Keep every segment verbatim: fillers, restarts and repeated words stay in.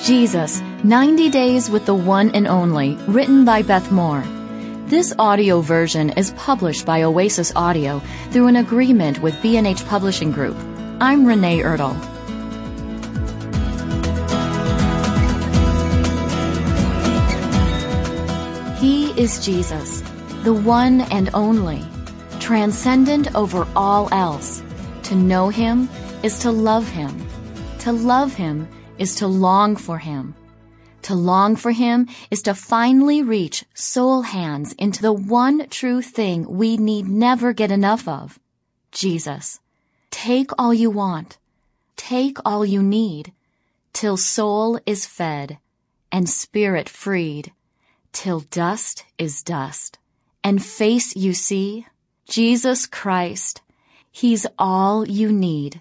Jesus, ninety Days with the One and Only, written by Beth Moore. This audio version is published by Oasis Audio through an agreement with B and H Publishing Group. I'm Renee Ertel. He is Jesus, the one and only, transcendent over all else. To know Him is to love Him. To love Him is to long for Him. To long for Him is to finally reach soul hands into the one true thing we need never get enough of, Jesus. Take all you want. Take all you need, till soul is fed and spirit freed, till dust is dust and face you see, Jesus Christ. He's all you need.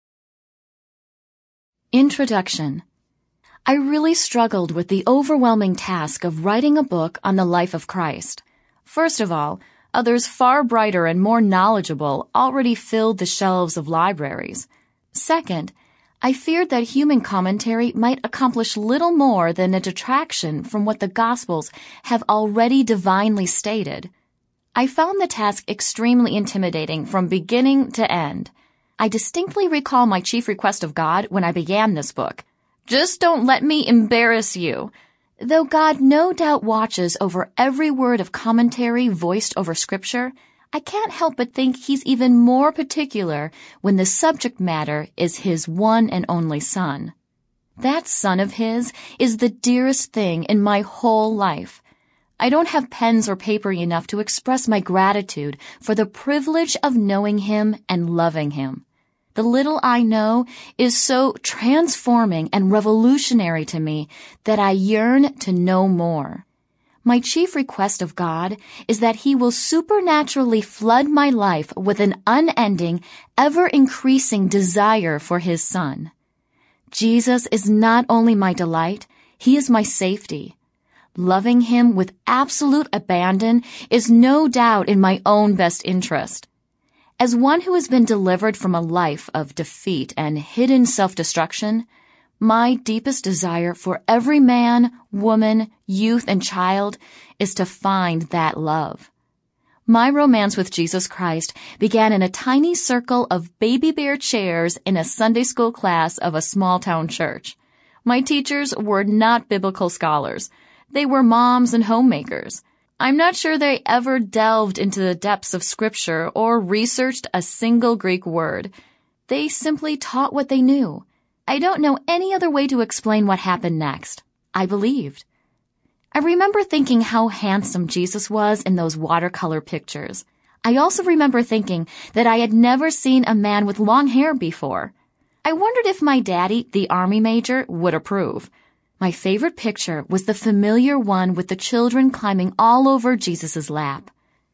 Introduction. I really struggled with the overwhelming task of writing a book on the life of Christ. First of all, others far brighter and more knowledgeable already filled the shelves of libraries. Second, I feared that human commentary might accomplish little more than a detraction from what the Gospels have already divinely stated. I found the task extremely intimidating from beginning to end. I distinctly recall my chief request of God when I began this book. Just don't let me embarrass you. Though God no doubt watches over every word of commentary voiced over Scripture, I can't help but think He's even more particular when the subject matter is His one and only Son. That Son of His is the dearest thing in my whole life. I don't have pens or paper enough to express my gratitude for the privilege of knowing Him and loving Him. The little I know is so transforming and revolutionary to me that I yearn to know more. My chief request of God is that He will supernaturally flood my life with an unending, ever-increasing desire for His Son. Jesus is not only my delight, He is my safety. Loving Him with absolute abandon is no doubt in my own best interest. As one who has been delivered from a life of defeat and hidden self-destruction, my deepest desire for every man, woman, youth, and child is to find that love. My romance with Jesus Christ began in a tiny circle of baby bear chairs in a Sunday school class of a small-town church. My teachers were not biblical scholars. They were moms and homemakers. I'm not sure they ever delved into the depths of Scripture or researched a single Greek word. They simply taught what they knew. I don't know any other way to explain what happened next. I believed. I remember thinking how handsome Jesus was in those watercolor pictures. I also remember thinking that I had never seen a man with long hair before. I wondered if my daddy, the army major, would approve. My favorite picture was the familiar one with the children climbing all over Jesus' lap.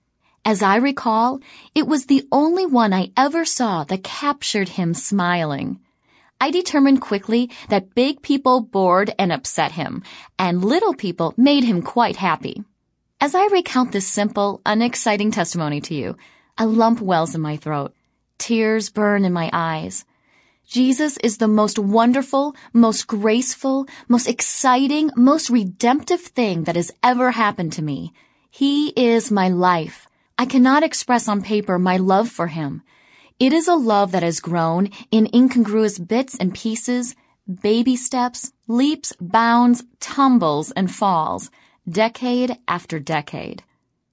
As I recall, it was the only one I ever saw that captured him smiling. I determined quickly that big people bored and upset him, and little people made him quite happy. As I recount this simple, unexciting testimony to you, a lump wells in my throat. Tears burn in my eyes. Jesus is the most wonderful, most graceful, most exciting, most redemptive thing that has ever happened to me. He is my life. I cannot express on paper my love for Him. It is a love that has grown in incongruous bits and pieces, baby steps, leaps, bounds, tumbles, and falls, decade after decade.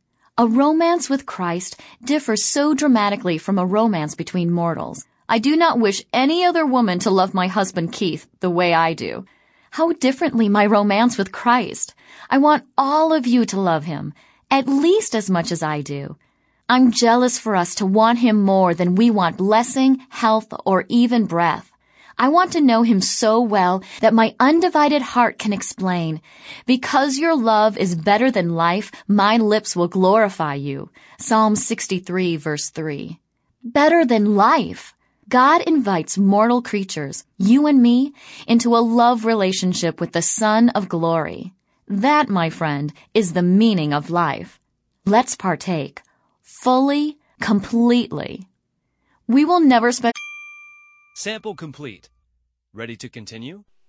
A romance with Christ differs so dramatically from a romance between mortals. I do not wish any other woman to love my husband Keith the way I do. How differently my romance with Christ. I want all of you to love Him, at least as much as I do. I'm jealous for us to want Him more than we want blessing, health, or even breath. I want to know Him so well that my undivided heart can explain, "Because your love is better than life, my lips will glorify you." Psalm sixty-three, verse three. Better than life. God invites mortal creatures, you and me, into a love relationship with the Son of Glory. That, my friend, is the meaning of life. Let's partake. Fully, completely. We will never spend... Sample complete. Ready to continue?